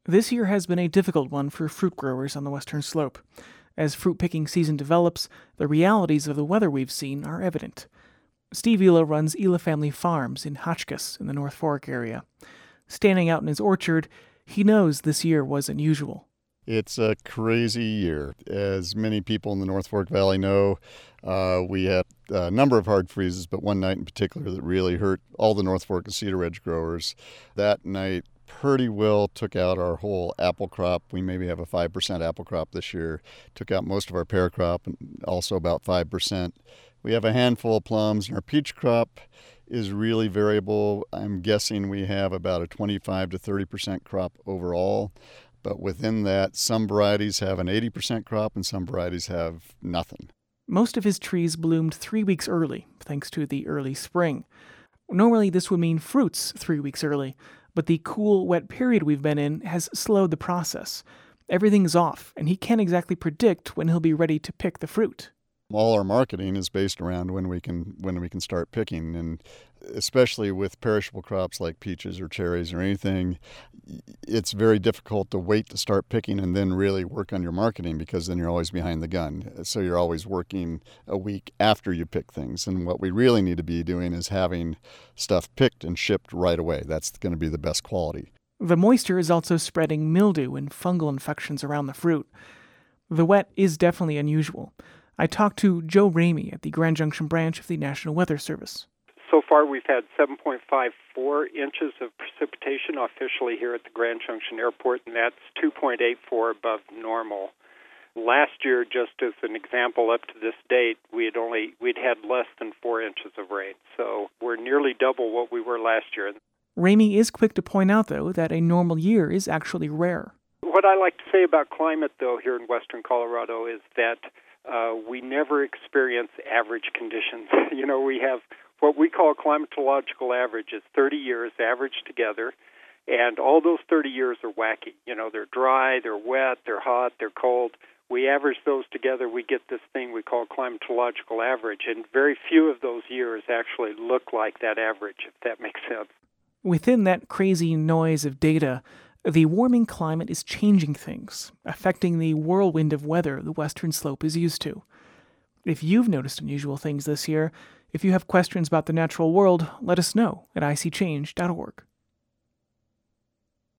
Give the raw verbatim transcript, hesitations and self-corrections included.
This year has been a difficult one for fruit growers on the western slope. As fruit picking season develops, the realities of the weather we've seen are evident. Steve Ela runs Ela Family Farms in Hotchkiss in the North Fork area. Standing out in his orchard, he knows this year was unusual. It's a crazy year. As many people in the North Fork Valley know, uh, we had a number of hard freezes, but one night in particular that really hurt all the North Fork and Cedar Ridge growers. That night pretty well took out our whole apple crop. We maybe have a five percent apple crop this year. Took out most of our pear crop and also about five percent. We have a handful of plums, and our peach crop is really variable. I'm guessing we have about a twenty-five to thirty percent crop overall. But within that, some varieties have an eighty percent crop and some varieties have nothing. Most of his trees bloomed three weeks early, thanks to the early spring. Normally this would mean fruits three weeks early, but the cool, wet period we've been in has slowed the process. Everything's off, and he can't exactly predict when he'll be ready to pick the fruit. All our marketing is based around when we can when we can start picking, and especially with perishable crops like peaches or cherries or anything, it's very difficult to wait to start picking and then really work on your marketing, because then you're always behind the gun. So you're always working a week after you pick things, and what we really need to be doing is having stuff picked and shipped right away. That's going to be the best quality. The moisture is also spreading mildew and fungal infections around the fruit. The wet is definitely unusual. I talked to Joe Ramey at the Grand Junction branch of the National Weather Service. So far, we've had seven point five four inches of precipitation officially here at the Grand Junction Airport, and that's two point eight four above normal. Last year, just as an example, up to this date, we had only we'd had less than four inches of rain. So we're nearly double what we were last year. Ramey is quick to point out, though, that a normal year is actually rare. What I like to say about climate, though, here in western Colorado is that uh, we never experience average conditions. You know, we have what we call climatological averages, thirty years averaged together, and all those thirty years are wacky. You know, they're dry, they're wet, they're hot, they're cold. We average those together, we get this thing we call climatological average, and very few of those years actually look like that average, if that makes sense. Within that crazy noise of data, the warming climate is changing things, affecting the whirlwind of weather the western slope is used to. If you've noticed unusual things this year, if you have questions about the natural world, let us know at I C change dot org.